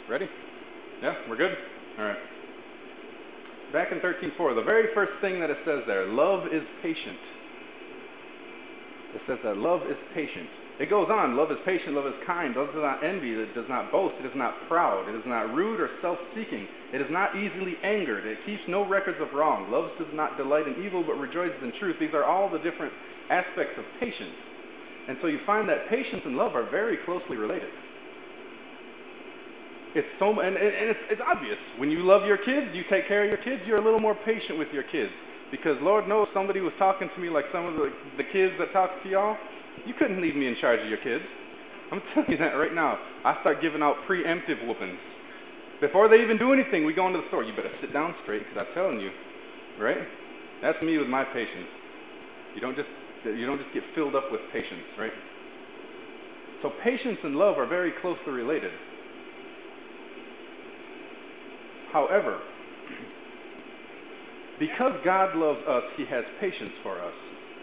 Ready? Yeah, we're good? All right. Back in 13:4, the very first thing that it says there, love is patient. It says that love is patient. It goes on, love is patient, love is kind, love does not envy, it does not boast, it is not proud, it is not rude or self-seeking, it is not easily angered, it keeps no records of wrong, love does not delight in evil but rejoices in truth. These are all the different aspects of patience. And so you find that patience and love are very closely related. It's obvious. When you love your kids, you take care of your kids, you're a little more patient with your kids. Because Lord knows somebody was talking to me like some of the kids that talk to y'all. You couldn't leave me in charge of your kids. I'm telling you that right now. I start giving out preemptive whoopings. Before they even do anything, we go into the store. You better sit down straight because I'm telling you. Right? That's me with my patience. You don't just get filled up with patience, right? So patience and love are very closely related. However, because God loves us, he has patience for us.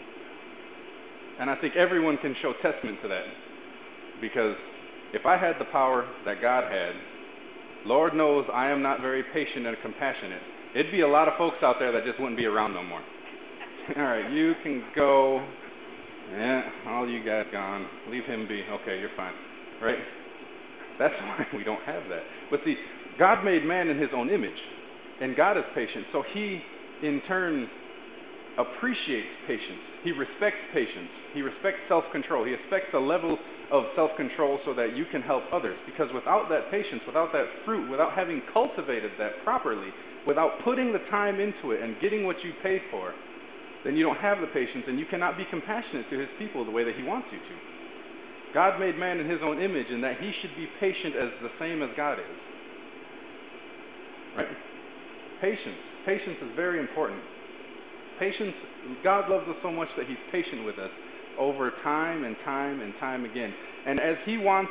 And I think everyone can show testament to that. Because if I had the power that God had, Lord knows I am not very patient and compassionate. It'd be a lot of folks out there that just wouldn't be around no more. All right, you can go. Yeah, all you guys gone. Leave him be. Okay, you're fine. Right? That's why we don't have that. But see, God made man in his own image. And God is patient. So he, in turn, appreciates patience. He respects patience. He respects self-control. He expects a level of self-control so that you can help others. Because without that patience, without that fruit, without having cultivated that properly, without putting the time into it and getting what you pay for, then you don't have the patience and you cannot be compassionate to his people the way that he wants you to. God made man in his own image and that he should be patient as the same as God is. Right? Patience. Patience is very important. Patience, God loves us so much that he's patient with us over time and time and time again. And as he wants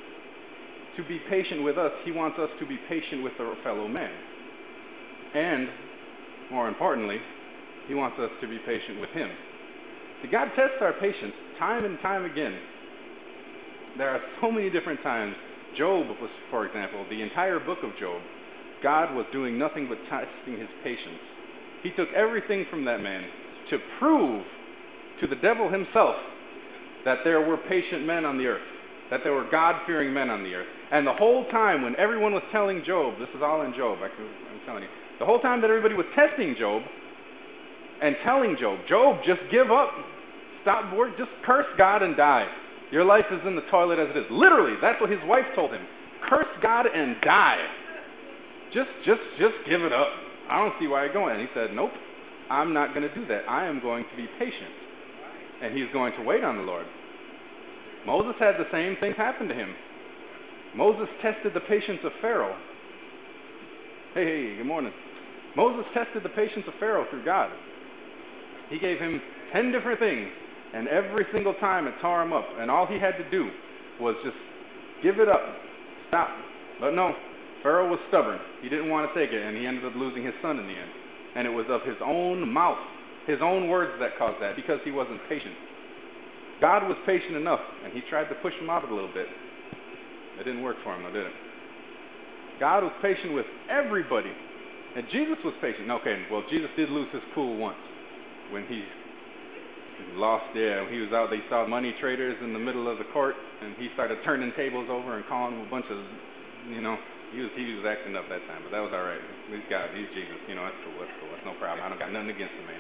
to be patient with us, he wants us to be patient with our fellow man. And, more importantly, he wants us to be patient with him. See, God tests our patience time and time again. There are so many different times. Job was, for example, the entire book of Job, God was doing nothing but testing his patience. He took everything from that man to prove to the devil himself that there were patient men on the earth, that there were God-fearing men on the earth. And the whole time when everyone was telling Job, this is all in Job, I'm telling you, the whole time that everybody was testing Job and telling Job, Job, just give up, stop work, just curse God and die. Your life is in the toilet as it is. Literally, that's what his wife told him. Curse God and die. Just give it up. I don't see why you're going. And he said, nope, I'm not going to do that. I am going to be patient. And he's going to wait on the Lord. Moses had the same thing happen to him. Moses tested the patience of Pharaoh. Hey, good morning. Moses tested the patience of Pharaoh through God. He gave him 10 different things, and every single time it tore him up. And all he had to do was just give it up, stop. But no, Pharaoh was stubborn. He didn't want to take it, and he ended up losing his son in the end. And it was of his own mouth, his own words that caused that, because he wasn't patient. God was patient enough, and he tried to push him out a little bit. It didn't work for him, though, did it? God was patient with everybody. And Jesus was patient. Okay, well, Jesus did lose his cool once. When he lost, he was out, they saw money traders in the middle of the court, and he started turning tables over and calling them a bunch of, he was acting up that time, but that was all right. He's God, he's Jesus, that's cool, that's no problem. I don't got nothing against the man.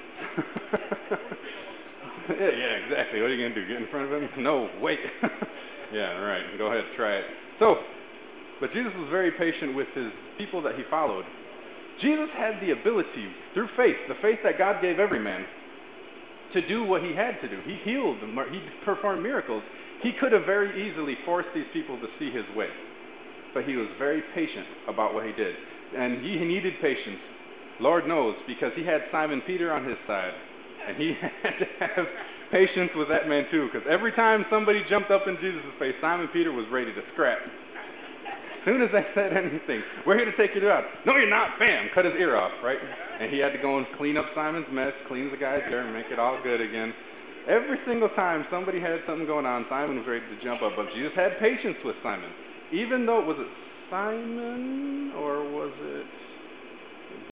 yeah, exactly. What are you going to do, get in front of him? No, wait. yeah, all right, go ahead, try it. But Jesus was very patient with his people that he followed. Jesus had the ability, through faith, the faith that God gave every man, to do what he had to do. He healed them, he performed miracles. He could have very easily forced these people to see his way. But he was very patient about what he did. And he needed patience. Lord knows, because he had Simon Peter on his side. And he had to have patience with that man too. Because every time somebody jumped up in Jesus' face, Simon Peter was ready to scrap. As soon as they said anything, we're here to take you out. No, you're not. Bam, cut his ear off, right? And he had to go and clean up Simon's mess, clean the guy's ear, and make it all good again. Every single time somebody had something going on, Simon was ready to jump up. But Jesus had patience with Simon. even though, was it Simon or was it